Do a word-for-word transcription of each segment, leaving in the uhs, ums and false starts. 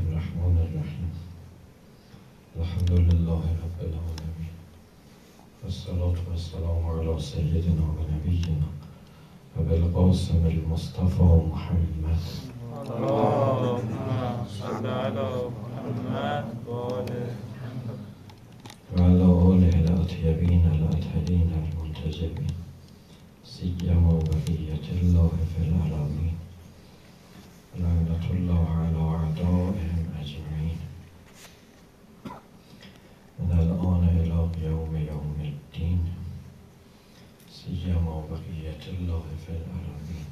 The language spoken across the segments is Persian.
الرحمن الرحیم. الحمد لله رب العالمین. والصلاة والسلام علی سیدنا و نبینا و بالقاسم المصطفى محمد. اللهم صل علی محمد و آل و علی آله الاطیبین الاطهرین المنتجبین سیما بقیة الله فی الأراضین لعنة الله علی اعدائهم اجمعین من الآن الی یوم یوم الدین سیما بقیة الله فی الأراضین.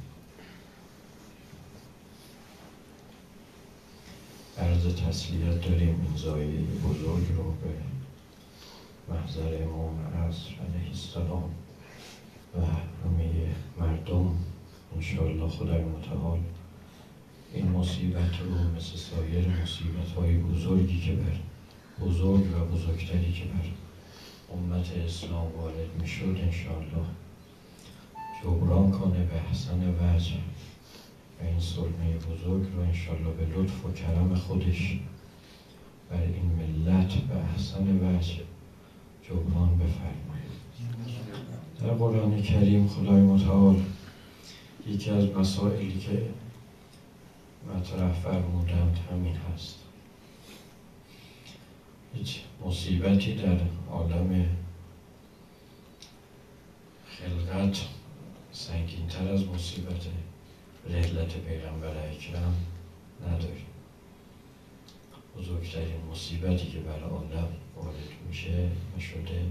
عرض تسلیت داریم این زایه بزرگ رو به محضر امام عصر علیه السلام و همه مردم. انشاءالله خدای متعال این مصیبت رو مثل سایر مصیبت های بزرگی که بر بزرگ و بزرگتری که بر امت اسلام وارد می شد انشاءالله جبران کنه به احسن وجه و این صلمه بزرگ رو انشاءالله به لطف و کرم خودش بر این ملت به احسن وجه جبران بفرماید. در قرآن کریم خدای متعال یکی از مسائلی که مطرح فرمودند همین هست. هیچ مصیبتی در عالم خلقت سنگین‌تر از مصیبت رحلت پیغمبر اکرم نداریم. بزرگترین مصیبتی که بر عالم وارد میشه نشده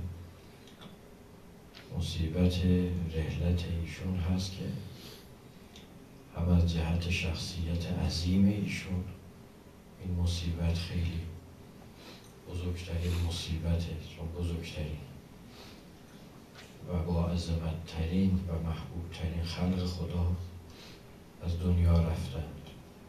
مصیبت رحلت ایشون هست که هم از جهت شخصیت عظیم ایشون این مصیبت خیلی بزرگترین مصیبته، چون بزرگترین و با عظمت‌ترین و محبوبترین خلق خدا از دنیا رفتند.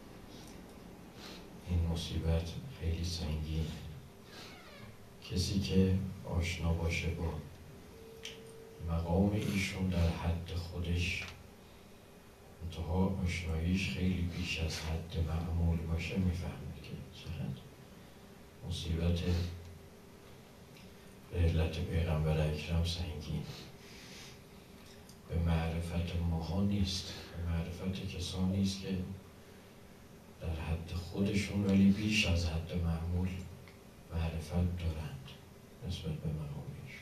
این مصیبت خیلی سنگین. کسی که آشنا باشه با مقام ایشون در حد خودش، منتها آشناییش خیلی بیش از حد معمول باشه، میفهمه که چقدر مصیبت رحلت پیغمبر اکرم سنگین. به معرفت ماها نیست، به معرفت کسانی نیست که در حد خودشون ولی بیش از حد معمول معرفت دارند نسبت به مقامش.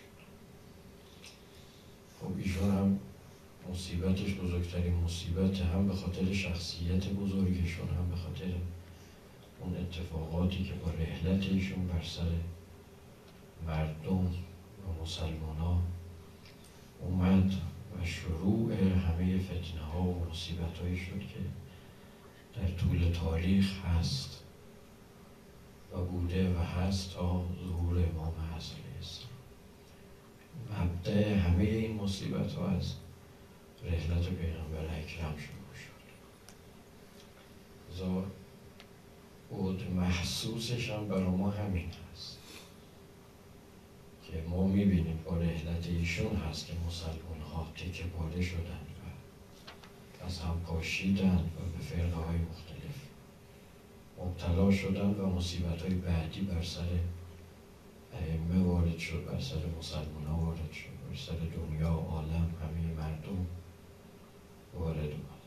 خب ایشون هم مصیبتش بزرگترین مصیبت، هم به خاطر شخصیت بزرگشون، هم به خاطر اون اتفاقاتی که با رحلت ایشون بر سر مردم و مسلمان ها اومد و شروع همه فتنه ها و مصیبت هایی شد که در طول تاریخ هست و بوده و هست تا ظهور امام حسن علیه السلام. مبدأ همه این مصیبت ها از رحلت پیغمبر اکرم شروع شد. زا بود محسوسش هم برای ما همین هست که ما میبینیم با رحلت ایشون هست که مسلمان ها تکه پاره شدن و از هم پاشیدن و به فرقه های مختلف مبتلا شدن و مصیبت های بعدی بر سر ائمه وارد شد، بر سر مسلمان ها وارد شد، بر سر دنیا، عالم، همه مردم وارد اومد.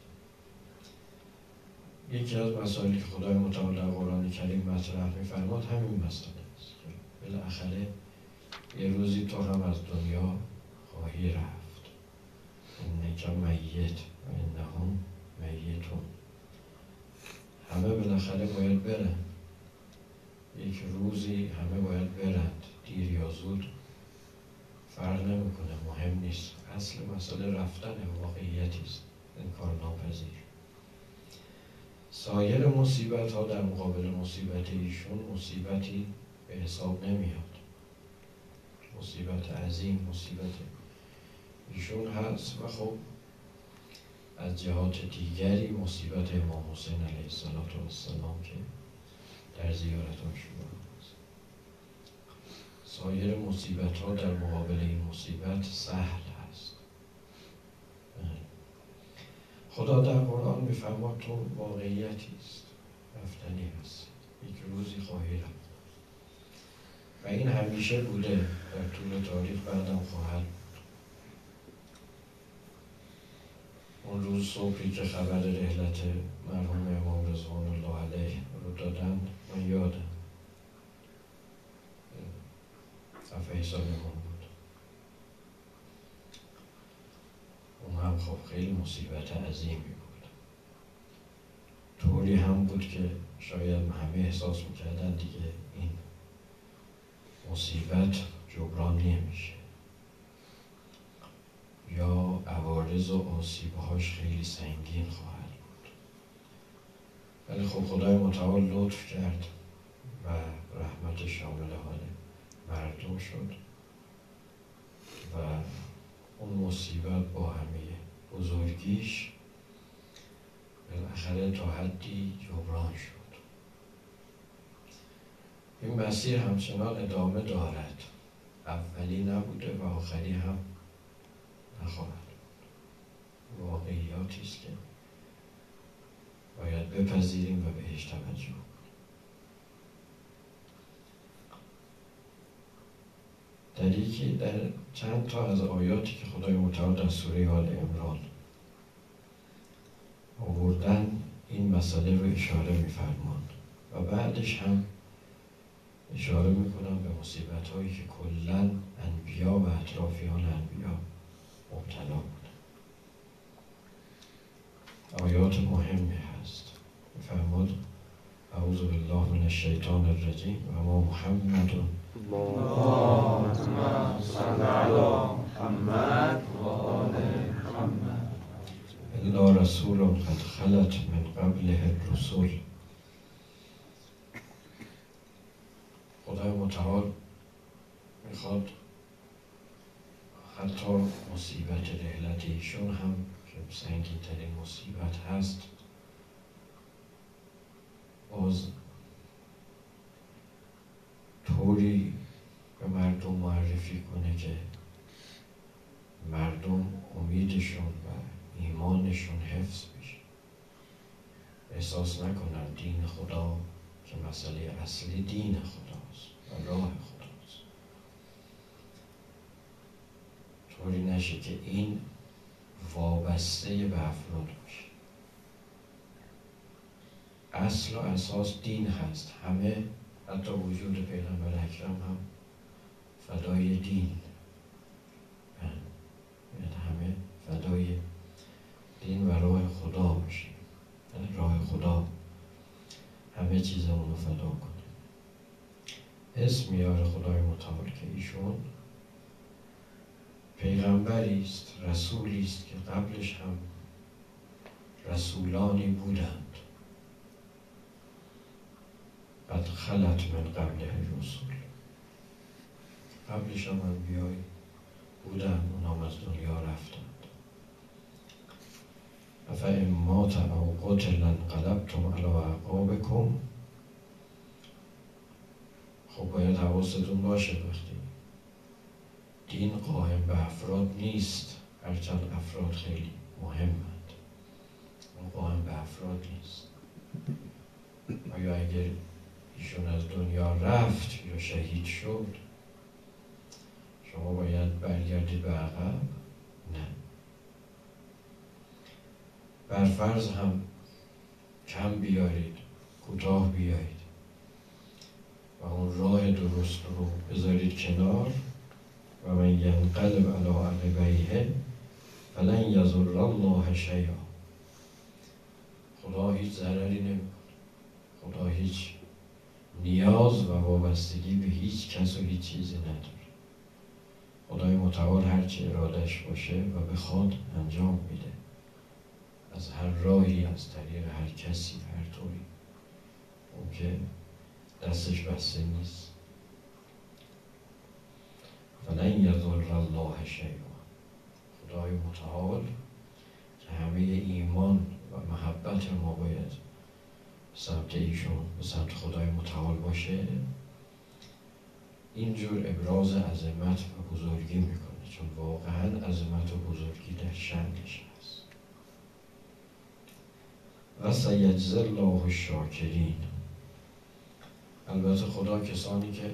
یکی از مسائلی که خدای متعال در قرآن کریم مطرح می‌فرماد همین مسئله است که بالاخره یه روزی تو هم از دنیا خواهی رفت. انک میت و انهم میتون. همه بالاخره باید برن. یک روزی همه باید برند، دیر یا زود فرق نمیکنه، مهم نیست. اصل مسئله رفتن واقعیتی است، انکار ناپذیر. سایر مصیبت ها در مقابل مصیبت ایشون مصیبتی به حساب نمیاد. مصیبت عظیم مصیبت ایشون هست و خب از جهات دیگری مصیبت امام حسین علیه السلام که در زیارتان شما هست. سایر مصیبت ها در مقابل این مصیبت سهل هست. خدا در قرآن میفرماد تو واقعیتی است، رفتنی هست. یک روزی خواهی رفت و این همیشه بوده، در طول تاریخ بعدم خواهد بود. اون روز صبحی که خبر رحلت مرحوم امام رضوان الله علیه رو دادن، من یادم صفحه سالمون بود. اون هم خب خیلی مصیبت عظیمی بود. طوری هم بود که شاید همه احساس میکردن دیگه این مصیبت جبران نمیشه یا عوارض و آسیبهاش خیلی سنگین خواهد بود. ولی خب خدای متعال لطف کرد و رحمت شامل حال مردم شد و اون مصیبت با همه بزرگیش بالاخره تا حدی جبران شد. این مسیر همچنان ادامه دارد، اولی نبوده و آخری هم نخواهد بود. واقعیاتی است که باید بپذیریم و بهش توجه کنیم. در یکی در چند تا از آیاتی که خدای متعال در سوره آل عمران آوردن این مسئله رو اشاره می‌فرماند و بعدش هم اشاره میکنم به مصیبت هایی که کلاً انبیا و اطرافیان انبیا مبتلا بودن. آیات مهمی هست. می‌فرماد اعوذ بالله من الشیطان الرجیم و ما محمد اللهم صل علی محمد و آل محمد الا رسول قد خلت من قبله الرسل. خدای متعال میخواد حتی مصیبت رحلت ایشون هم که سنگین ترین مصیبت هست باز طوری به مردم معرفی کنه که مردم امیدشون و ایمانشون حفظ بشه، احساس نکنن دین خدا که مسئله اصلی دین خداست و راه خداست. طوری نشه که این وابسته به افراد باشه. اصل و اساس دین هست. همه حتی وجود پیغمبر اکرم هم فدای دین، یعنی همه فدای دین و راه خدا باشه، یعنی راه خدا همه چیز اونو فدا کنه. اسم میاره خدای متعال که ایشون پیغمبری است، رسولی است که قبلش هم رسولانی بودند. قد خلت من قبل الرسول، قبلش هم انبیایی بودند، اونام از دنیا رفتند. افئن مات او قتل انقلبتم علی اعقابکم. خب باید حواستون باشه وقتی دین قائم به افراد نیست، هرچند افراد خیلی مهمند، اون قائم به افراد نیست. آیا اگر ایشون از دنیا رفت یا شهید شد شما باید برگردید به عقب؟ نه. برفرض هم کم بیارید، کوتاه بیایید و اون راه درست رو بذارید کنار و من ینقلب علی عقبیه فلن یضر الله شیئا. خدا هیچ ضرری نمیکنه. خدا هیچ نیاز و وابستگی به هیچ کس و هیچ چیزی نداره. خدای متعال هر چه ارادش باشه و بخواد انجام میده، از هر راهی، از طریق هر کسی، هر طوری. اون که دستش بسته نیست. فلن یضر الله شیئا. خدای متعال که همه ایمان و محبت ما باید سمت ایشون به سمت خدای متعال باشه، اینجور ابراز عظمت و بزرگی میکنه، چون واقعا عظمت و بزرگی در شأنش هست. و سیجزی الله الشاکرین. البته خدا کسانی که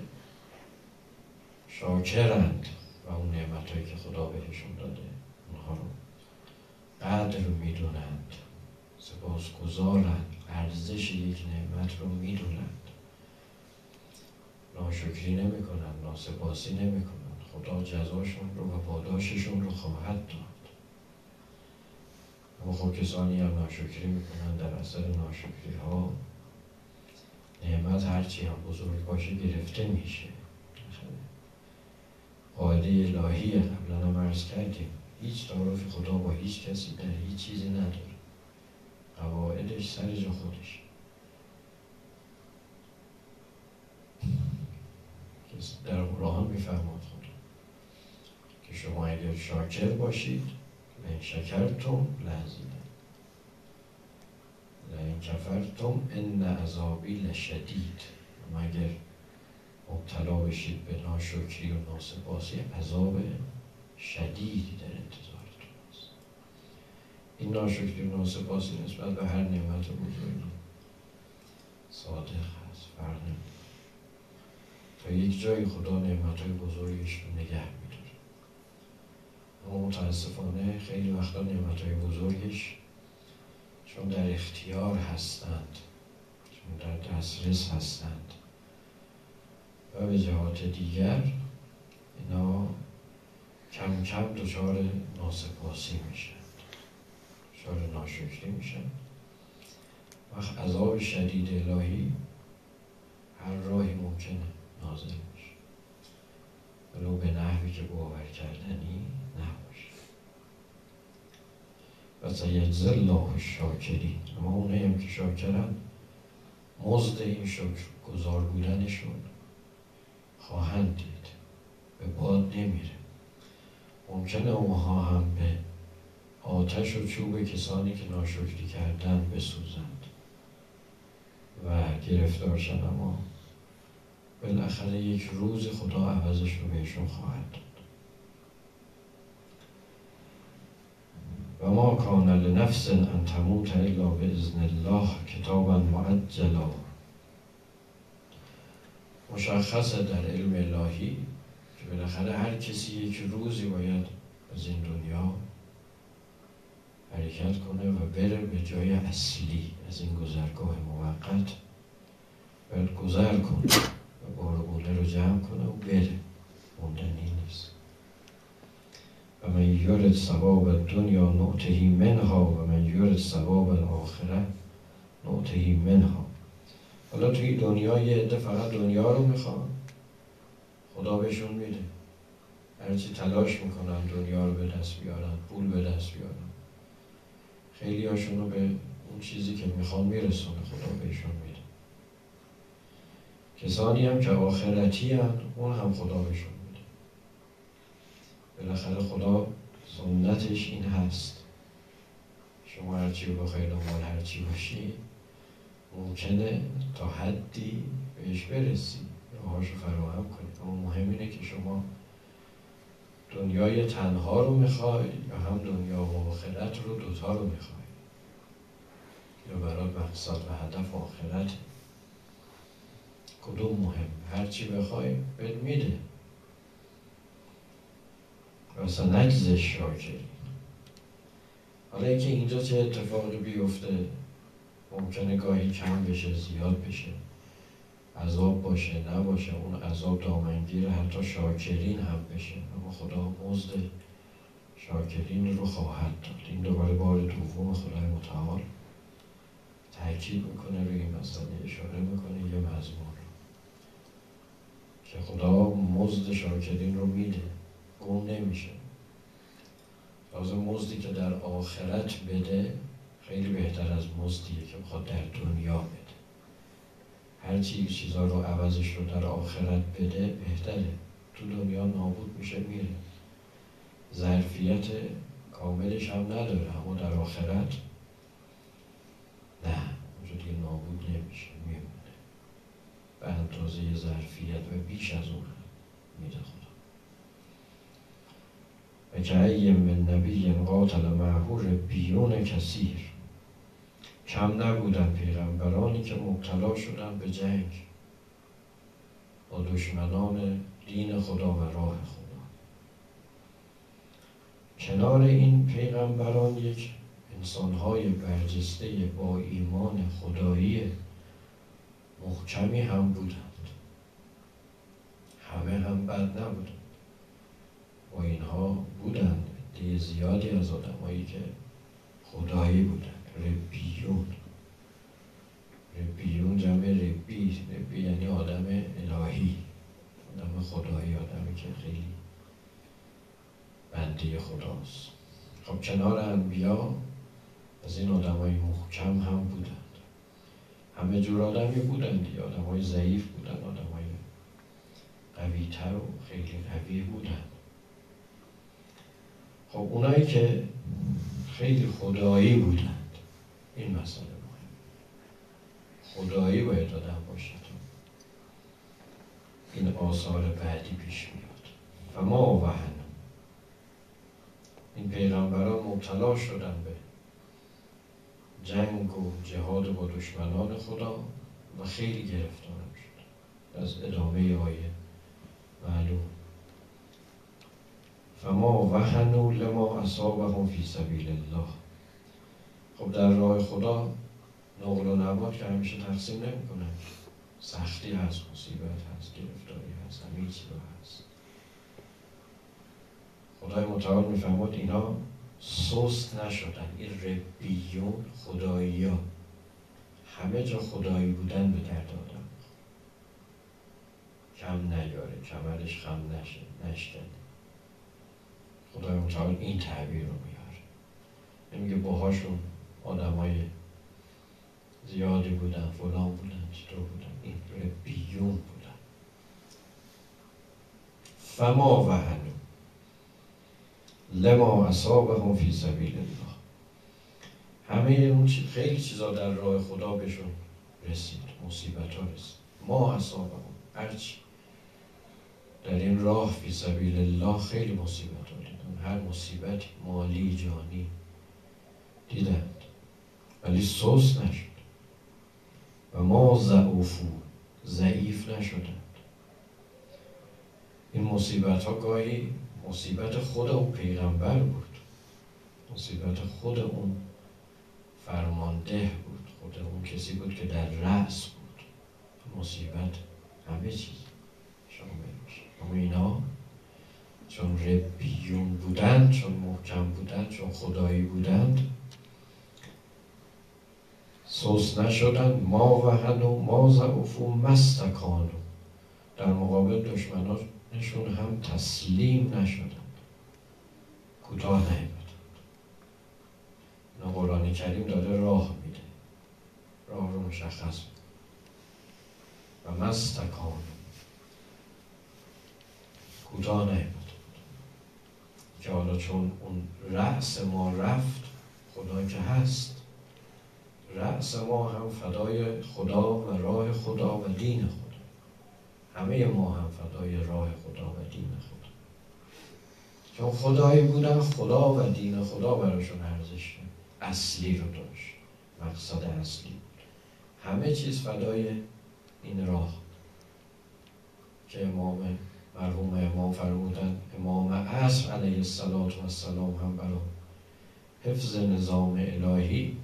شاکرند و اون نعمتایی که خدا بهشون داده اونها رو قدر میدونند، سپاسگزارند، ارزش یک نعمت رو میدونند، ناشکری نمی کنند، ناسپاسی نمی کنند. خدا جزاشون رو و پاداششون رو خواهد داد. اما خب کسانی هم ناشکری می کنند، در اثر ناشکری ها نعمت هرچی هم بزرگ باشه گرفته میشه. قاعده الهیه، قبلا هم عرض کردیم، هیچ تعارف خدا با هیچ کسی در هیچ چیزی نداره. قواعدش سر جا خودش. در قرآن میفرماد خدا که شما اگر شاکر باشید لئن شکرتم لأزیدنکم لئن کفرتم ان عذابی لشدید. اما اگر مبتلا بشید به ناشکری و ناسپاسی، عذاب شدیدی در انتظارتون است. این ناشکری و ناسپاسی نسبت به هر نعمت بزرگی صادق هست، فرق نمی‌کنه. تا یک جای خدا نعمت‌های بزرگش رو نگه می‌داره. اما متاسفانه خیلی وقتا نعمت‌های بزرگش چون در اختیار هستند، چون در دسترس هستند و به جهات دیگر اینا کم کم دچار ناسپاسی میشن، دچار ناشکری میشن. وقت عذاب شدید الهی هر راهی ممکنه نازل میشه، ولو به نحوی که باور کردنی نباشه. و سیجزی الله الشاکرین. اما اونایی هم که شاکرن مزد این شکر گزار بودنشون خواهند دید، به باد نمیره. ممکنه اونها هم به آتش و چوب کسانی که ناشکری کردن بسوزند و گرفتار شدن، اما بالاخره یک روز خدا عوضش رو بهشون خواهد داد. و ما کان لنفس ان تموت الا باذن الله کتابا معجلا. مشخصه در علم الهی که بالاخره هر کسی یک روزی باید از این دنیا حرکت کنه و بره به جای اصلی از این گذرگاه موقت، باید گذر کنه و بارگونه رو جمع کنه و بره، موندنی نیست. و من یرد ثواب الدنیا نؤتهی منها و من یرد ثواب الاخره نؤتهی منها. حالا توی دنیا یه عده فقط دنیا رو میخوان، خدا بهشون میده. هرچی تلاش میکنن دنیا رو به دست بیارن، پول به دست بیارن، خیلی هاشون رو به اون چیزی که میخوان میرسونه، خدا بهشون میده. کسانی هم که آخرتی هن، اون هم خدا بهشون میده. بالاخره خدا سنتش این هست، شما هرچی رو بخوای دنبال هرچی باشی ممکنه تا حدی بهش برسی، راهاشو فراهم کنید. اما مهم اینه که شما دنیای تنها رو میخوای یا هم دنیا و آخرت رو، دوتا رو میخوای، یا برات مقصد و هدف آخرت. کدوم مهم؟ هرچی بخوای بهت میده. و سنجزی الشاکرین. حالا اینکه اینجا چه اتفاقی بیفته، ممکنه گاهی کم بشه، زیاد بشه، عذاب باشه، نباشه، اون عذاب دامنگیر حتی شاکرین هم بشه، اما خدا مزد شاکرین رو خواهد داد. این دوباره بار دوم خدای متعال تأکید میکنه روی این مسئله، اشاره میکنه یه مضمون رو که خدا مزد شاکرین رو میده، گم نمیشه. تازه مزدی که در آخرت بده خیلی بهتر از مزدیه که بخواد در دنیا بده. هر چی چیزا رو عوضش رو در آخرت بده بهتره. تو دنیا نابود میشه میره، ظرفیت کاملش هم نداره، اما در آخرت نه، اونجا دیگه نابود نمیشه، میمونه به اندازه ظرفیت و بیش از اون میده خدا. و که ای من نبی قاتل معه ربیون کثیر. کم نبودن پیغمبرانی که مبتلا شدن به جنگ، با دشمنان دین خدا و راه خدا. کنار این پیغمبران یک انسان‌های برجسته با ایمان خدایی محکمی هم بودند. همه هم بد نبودند. با اینها بودند عده زیادی از آدمایی که خدایی بودند. ربیون. ربیون جمع ربی. ربی یعنی آدم الهی، آدم خدایی، آدمی که خیلی بنده خداست. خب کنار انبیا از این آدمای محکم هم بودند. همه جور آدمی بودند دیگه. آدمای ضعیف بودند، آدمای قوی‌تر و خیلی قوی بودند. خب اونایی که خیلی خدایی بودند، این مسئله مهم. خدایی باید آدم باشد. این آثار بعدی پیش میاد. و ما وهن، این پیغمبران مبتلا شدن به جنگ و جهاد با دشمنان خدا و خیلی گرفتار شدن. از ادامه آیه معلوم. فما وهنوا لما اصابهم فی سبیل الله. خب در راه خدا نقل و نبات که همیشه تقسیم نمی کنن. سختی هست، مصیبت هست، گرفتاری هست، همه چیز هست. خدای متعال میفهمد اینا سست نشدن. این ربیون، خدایی ها، همه جا خدایی بودن به درد آدم کم نیاره، کمرش خم نشه، نشکنه. خدای متعال این تعبیر رو میاره. نمیگه باهاشون آدم های زیادی بودن، فلان بودن، چطور بودن. این ربیون بودن. فما وهنوا لما اصابهم فی سبیل الله. همه اون چیز، خیلی چیزا در راه خدا بهشون رسید، مصیبت ها رسید. ما اصابهم، هرچی در این راه فی سبیل الله خیلی مصیبت ها دیدن. هر مصیبت مالی، جانی دیدند ولی سست نشد. و ما ضعفوا، ضعیف نشدند. این مصیبت ها گاهی مصیبت خود اون پیغمبر بود، مصیبت خود اون فرمانده بود، خود اون کسی بود که در رأس بود. مصیبت همه چیز شامل میشه. اما اینا چون ربیون بودند، چون محکم بودند، چون خدایی بودند، سست نشدند. ما وهنوا ما ضعفوا ما استکانوا. در مقابل دشمنانشون هم تسلیم نشدند، کوتاه نیامدند. اینا قرآن کریم داره راه میده، راه رو مشخص میده. و ما استکانوا، کوتاه نیامدند. که حالا چون اون رأس ما رفت، خدا که هست، رأس ما هم فدای خدا و راه خدا و دین خدا. همه ما هم فدای راه خدا و دین خدا. چون خدایی بودن، خدا و دین خدا براشون ارزش اصلی رو داشت، مقصد اصلی بود. همه چیز فدای این راه که امام مرحوم امام فرمودن، امام عصر علیه السلام هم برای حفظ نظام الهی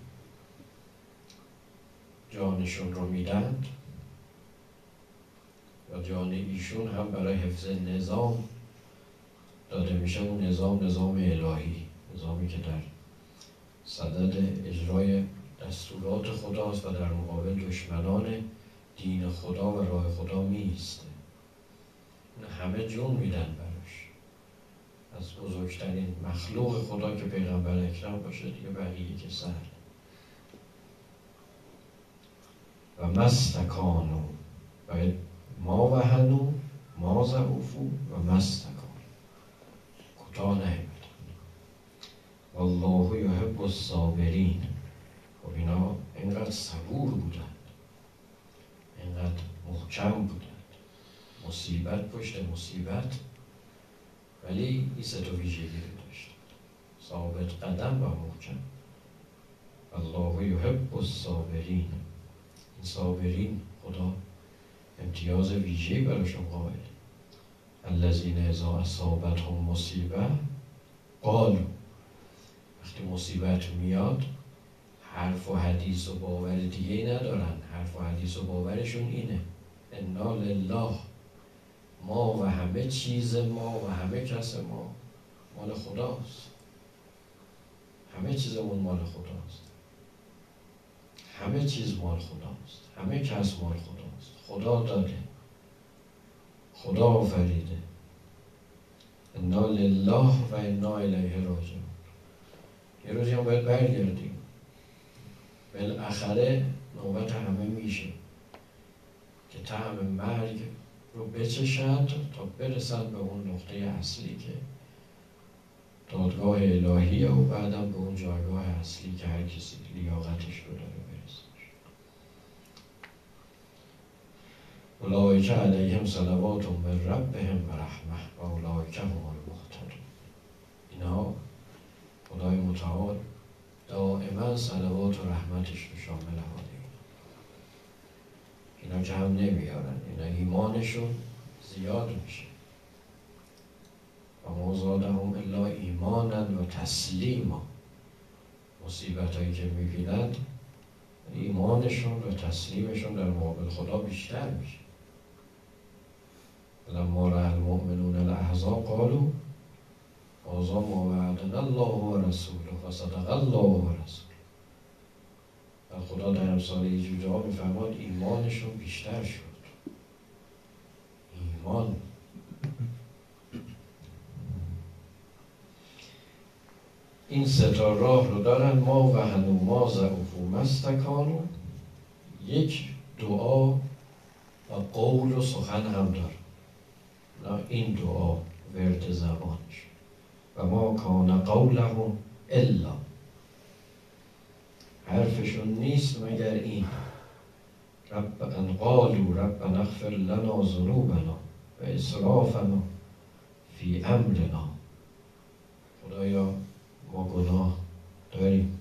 جانشون رو میدند و جان ایشون هم برای حفظ نظام داده میشه. اون نظام نظام الهی، نظامی که در صدد اجرای دستورات خداست و در مقابل دشمنان دین خدا و راه خدا میسته. همه جون میدن براش. از بزرگترین مخلوق خدا که پیغمبر اکرم باشه دیگه، بقیه که سر. و ما استکانوا، باید ما وهنوا ما ضعفوا و ما استکانوا، کوتاه نیامدند. والله یحب الصابرین. و اینا اینقدر صبور بودند، اینقدر محکم بودند، مصیبت پشت مصیبت، ولی این سه تا ویژگی رو داشت: ثابت قدم و محکم. والله یحب الصابرین. این صابرین خدا امتیاز ویژه‌ای براشون قائل. الذین اذا اصابتهم مصیبه قالوا، وقتی مصیبت میاد حرف و حدیث و باور دیگه ندارن، حرف و حدیث و باورشون اینه انا لله، ما و همه چیز ما و همه کس ما مال خداست، همه چیزمون مال خداست، همه چیز مال خداست، همه کس مال خداست، خدا داده، خدا آفریده. انا لله و انا الیه راجعون. یه روزی هم باید برگردیم، بالاخره نوبت همه میشه که طعم مرگ رو بچشند تا برسند به اون نقطه اصلی که دادگاه الهیه و بعدم به اون جایگاه اصلی که هر کسی لیاقتش رو داره برسه. اولئک علیهم صلوات من ربهم و رحمه و اولئک هم المهتدون. اینها خدای متعال دائما صلوات و رحمتش رو شامل حال اینا اینا جمع نمیارن، اینا ایمانشون زیاد میشه. و ما زادهم الا ایمانا و تسلیما. مصیبت هایی که میبینند ایمانشون و تسلیمشون در مقابل خدا بیشتر میشه. لما رأى المؤمنون الاحزاب قالوا هذا ما وعدنا الله و رسوله فصدق الله و رسوله. و خدا در امثال اینجور جاها میفرماد ایمانشون بیشتر شد. ایمان این سه تا راه رو دارن. ما و هنو ما ضعفوا مستکانو، یک دعا و قول و سخن هم دارن. نه این دعا ورد زبانش و ما کان قولهم الا، حرفشون نیست مگر این رب ان قالوا ربنا اغفر لنا ذنوبنا و اسرافنا فی امرنا. خدایا ما گناه داریم،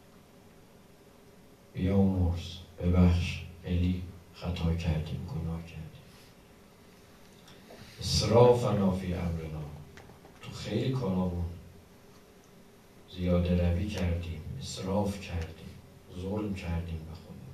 بیامرز، ببخش، خیلی خطا کردیم، گناه کردیم. اسرافنا فی امرنا، تو خیلی کارامون زیاده روی کردیم، اسراف کردیم، ظلم کردیم به خدا،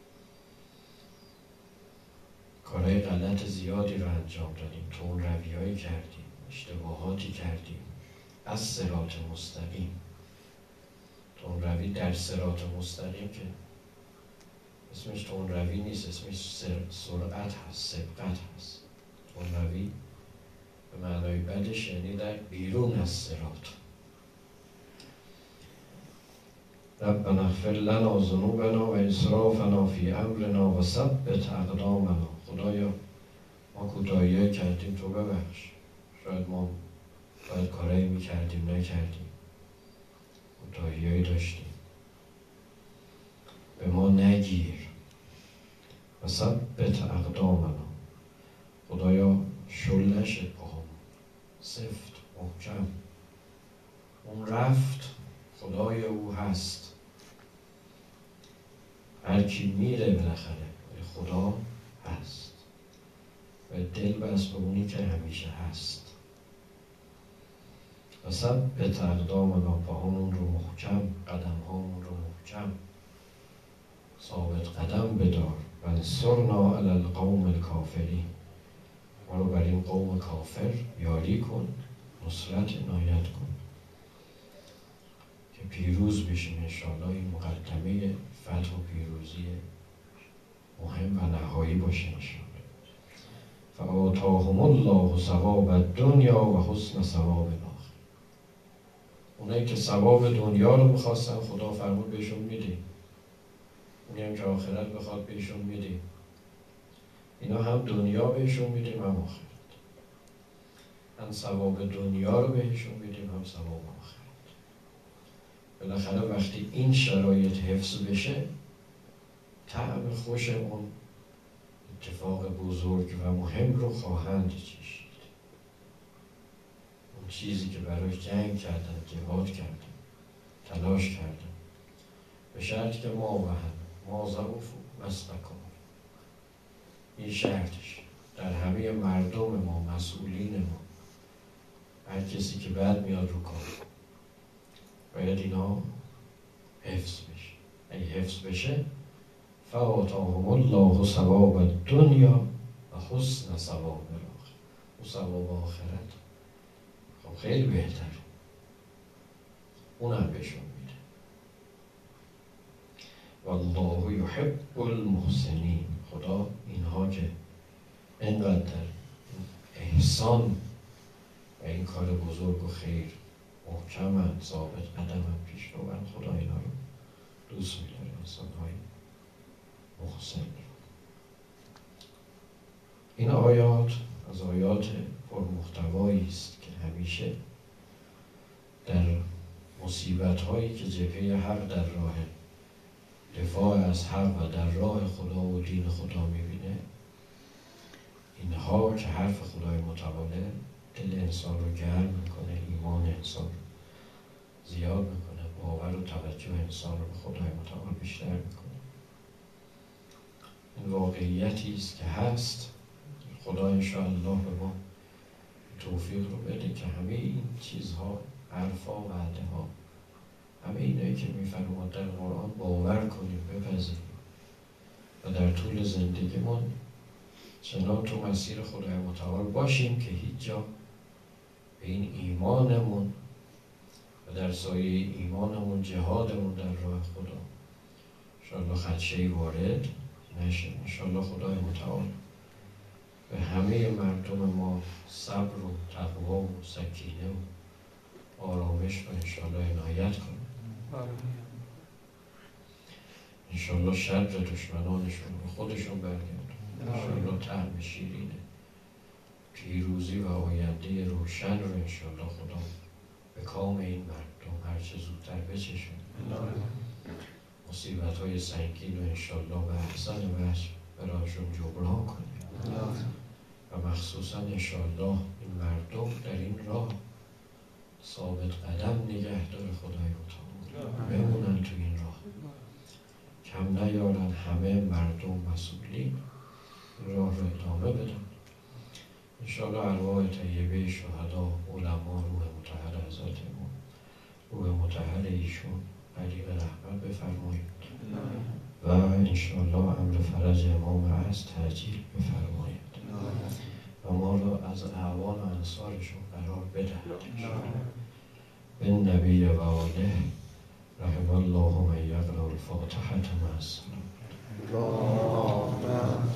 کارهای غلط زیادی رو انجام دادیم، تو اون رویایی کردیم، اشتباهاتی کردیم. از صراط مستقیم، تو اون روی در صراط مستقیم که اسمش تو اون روی نیست، اسمش سرعت هست، سبقت هست. تو اون روی به معنای بدش یعنی در بیرون از صراط. ربنا اغفر لنا ذنوبنا و اسرافنا فی امرنا و ثبت اقدامنا. خدایا ما کوتاهی‌هایی کردیم، تو ببخش. شاید ما باید کارایی میکردیم نکردیم، کوتاهی‌هایی داشتیم، به ما نگیر. و ثبت اقدامنا، خدایا شل نشه پاهم، سفت، محکم. اون رفت، خدای او هست. هر کی میره بالاخره ولی خدا هست و دل بس به اونی که همیشه هست. و ثبت اقدامنا، پاهامون رو محکم، قدم هامون رو محکم ثابت قدم بدار. و انصرنا علی القوم الکافرین، ما رو بر این قوم کافر یاری کن، نصرت عنایت کن که پیروز بشیم انشاءالله. این مقدمه فتح و پیروزی مهم و نهایی باشه انشاءالله. فآتاهم الله ثواب الدنیا و حسن ثواب الاخره. اونایی که ثواب دنیا رو میخواستن خدا فرمود بهشون میده، اونی هم که آخرت بخواد بهشون میده. اینا هم دنیا بهشون میدیم هم آخرت، هم ثواب دنیا رو بهشون میدیم هم ثواب آخرت. بالاخره وقتی این شرایط حفظ بشه طعم خوش اون اتفاق بزرگ و مهم رو خواهند چشید. اون چیزی که برای جنگ کردن، جهاد کردن، تلاش کردن، به شرط که ما و هم ما ضعف و مستکان، هیچ این شرطش در همه مردم ما، مسئولین ما، هر کسی که بعد میاد رو کار، باید اینا حفظ بشه. اگه حفظ بشه فآتاهم الله ثواب الدنیا و حسن ثواب الاخره. و ثواب آخرت خب خیلی بهتر، اونم بهشون میده. والله یحب المحسنین. خدا اینها که اینقدر در احسان و این کار بزرگ و خیر محکمند، ثابت قدمند، پیش روند، خدا اینا رو دوست می‌داره، انسان‌های محسن. این آیات از آیات پرمحتوایی است که همیشه در مصیبت‌هایی که جبهه حق در راه دفاع از حق و در راه خدا و دین خدا می‌بینه، اینها که حرف خدای متعال دل انسان رو گرم میکنه، ایمان انسان رو زیاد میکنه، باور و توجه انسان رو به خدای متعال بیشتر میکنه. این واقعیتی است که هست. خدا انشاءالله به ما توفیق رو بده که همه این چیزها، حرفا، وعده ها، همه اینایی که میفرماد در قرآن باور کنیم، بپذیریم و در طول زندگیمون چنان تو مسیر خدای متعال باشیم که هیچ جا به این ایمانمون و در سایه ایمانمون، جهادمون در راه خدا انشاءالله خدشه‌ای وارد نشه. انشاءالله خدای متعال به همه مردم ما صبر و تقوا و سکینه و آرامش و انشاءالله عنایت کنه. انشاءالله شر دشمنانشون به خودشون برگرد. انشاءالله طعم شیرینه پیروزی و آینده روشن رو انشاءالله خدا به کام این مردم هرچه زودتر بچشون. مصیبت های سنگین رو انشاءالله به احسن وجه برایشون جبران کنه و مخصوصا انشاءالله این مردم در این راه ثابت قدم نگه داره خدای متعال، بمونن تو این راه، کم نیارن، همه مردم مسئولین راه رو ادامه بدن. انشاءالله ارواح طیبه شهدا، علما، روح مطهر حضرت امام، روح مطهر ایشون غریق رحمت بفرمایید و انشاءالله امر فرج امام عصر تعجیل بفرمایید و ما را از اعوان و انصارشون قرار بدهد. به نبی و آله رحم الله من یقرأ الفاتحة مع السلام.